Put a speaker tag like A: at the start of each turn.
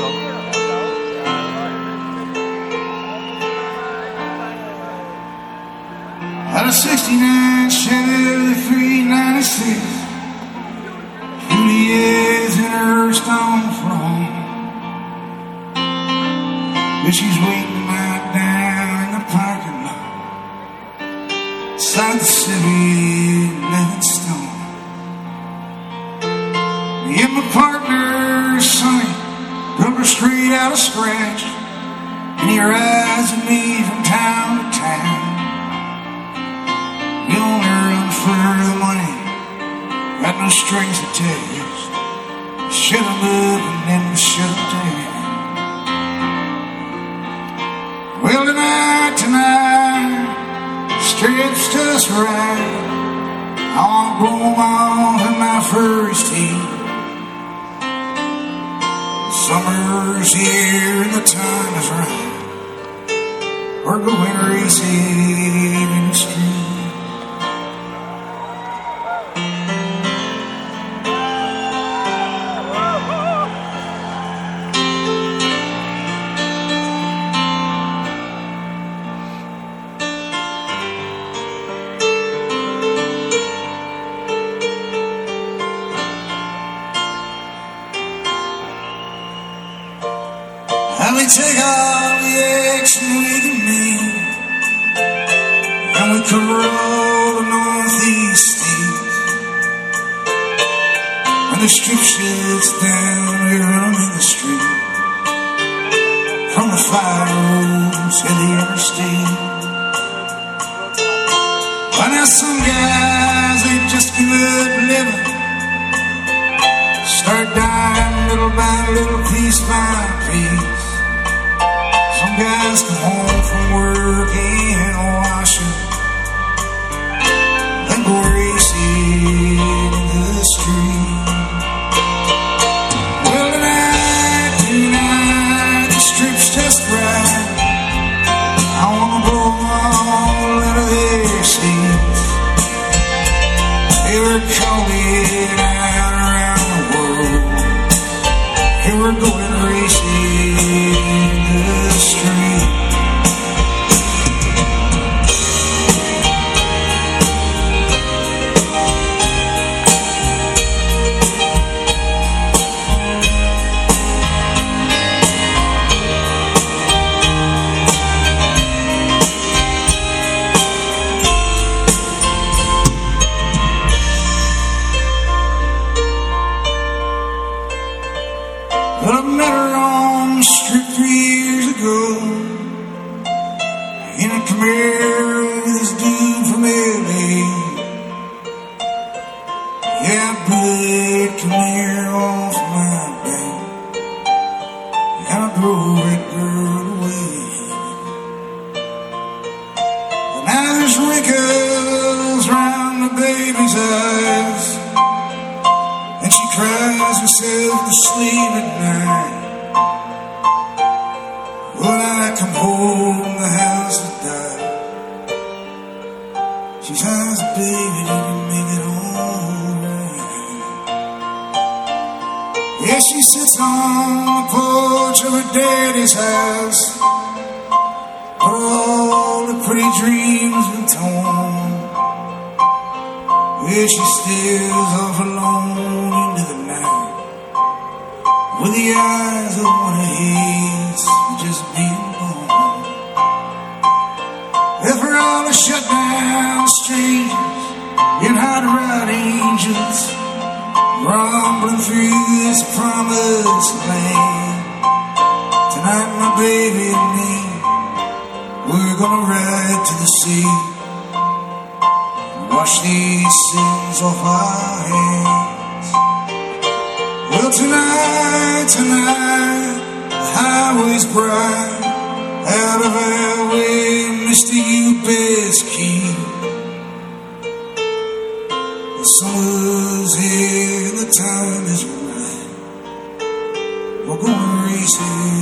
A: Out of 69 Chevy 396, Juliet's in her stone throne, but she's waiting right down in the parking lot beside the city Livingstone. Me and my partner Sonny broke her straight out of scratch, and he rides with me from town to town. We only run for the money, got no strings attached. Shut 'em up and then we shut 'em down. Well, tonight, strips just right. I wanna blow 'em off in my first heat. Summer's here and the time is right. We're going racing in the street. And we take all the action we can make, and we cover all the northeast states. When the strip shuts down, we run in the street, from the fire roads to the interstate. But now some guys, they just give up living, start dying little by little, piece by piece. Some guys come home from work and wash it, then go racing into the street. Well, tonight, the strip's just right. I wanna blow them all out of their seats. They were calling out around the world, and we're going racing in the street. Well, I met her on the strip 3 years ago, in a Camaro with this dude from LA. Yeah, I put Camaro off my back, and I drove that girl away. But now there's wrinkles round the baby's eyes, and she cries herself to sleep at night. When I come home, the house is dark. She says, baby, did you make it alright? Yeah, she sits on the porch of her daddy's house, but all the pretty dreams been torn. Yeah, she stares off alone into the night, with the eyes of one who hates just being born. If we're all the shut down strangers and hot rod angels, rumbling through this promised land, tonight my baby and me, we're gonna ride to the sea, wash these sins off our hands. Well, tonight, the highway's bright, out of our way, Mr. You best keep. The summer's here and the time is right. We're going racing